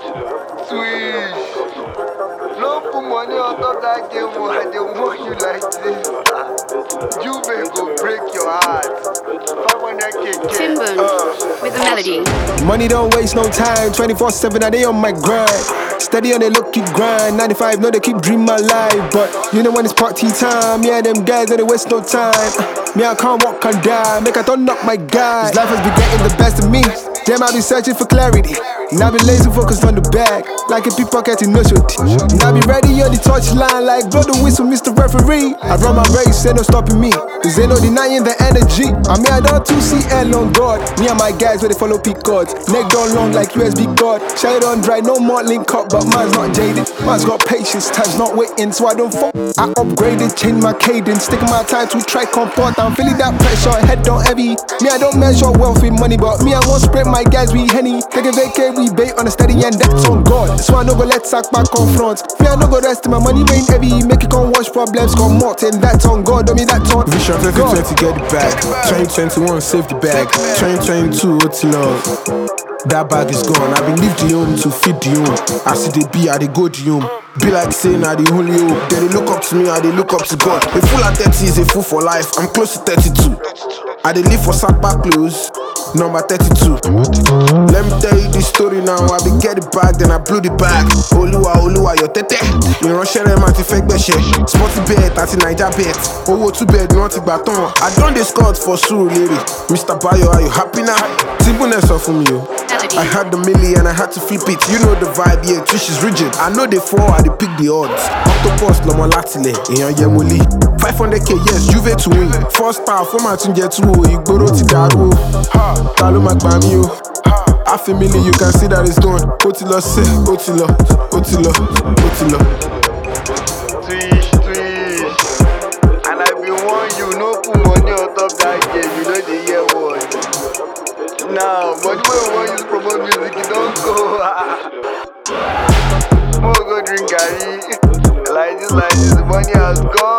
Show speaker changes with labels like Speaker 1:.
Speaker 1: Swish. No put money on top that game, I don't want you like this. Juve go break your heart. 500k.
Speaker 2: Timbun with the melody.
Speaker 3: Money don't waste no time. 24/7, I they on my grind. Steady on the low keep grind. 95, no they keep dream my life. But you know when it's party time, yeah them guys don't they waste no time. Me I can't walk and die. Make I don't knock my guy. This life has been getting the best of me. Damn, I be searching for clarity. Now I be lazy focused on the bag, like a pickpocketing no shot. Now I be ready on the touchline, like blow the whistle, Mr. Referee. I run my race, ain't no stopping me. Cause ain't no denying the energy. I mean I don't 2CL on God. Me and my guys where they follow peak gods. Neck down long like USB God. Shade on dry, no more link up, but man's not jaded. Man's got patience, time's not waiting, so I don't fuck. I upgraded, changed my cadence, sticking my time to try comport. I'm feeling that pressure, head down heavy. Me I don't measure wealth with money, but me I won't spread my guys we henny. Take a vacay, we bait on a steady and that's on God. So I no go let sack back on front. Me I no go rest, my money rain heavy. Make it come wash problems, come mort, and that's on God. Don't me that on
Speaker 4: Vision 2020 get it back. 2021 save the bag. 2022 what's love. That bag is gone. I been leave the home to feed the home. I see they be, I they go the home. Be like saying I the only hope. Then they look up to me, I they look up to God. A fool at 30 is a fool for life. I'm close to 32. I they live for sack back clothes. Number 32. Let me tell you this story now. I be get it back, then I blew the bag. Oluwa, your tete. You run share them anti-fake beshe. Sporty bet, anti-Niger bet. Owo 2 bed, not baton. I done the scouts for Suru Lady. Mr. Bayo, are you happy now? Simpleness off from you. I had the milli and I had to flip it. You know the vibe, yeah, Trish is rigid. I know they fall, I they pick the odds. Octopus, Lomo Latile, Iyan Yemoli. 500k, yes, Juve to win. First star, for my tunje to Igboro ti daru. Talo Magbami o. Half a million, you can see that it's done. Otilo say, Otilo.
Speaker 1: Swish. And I be warn you, no put money on top that game, you know the year one. Now, money when we want use promote music, you don't go. More go drink Gary. Like this, money has gone.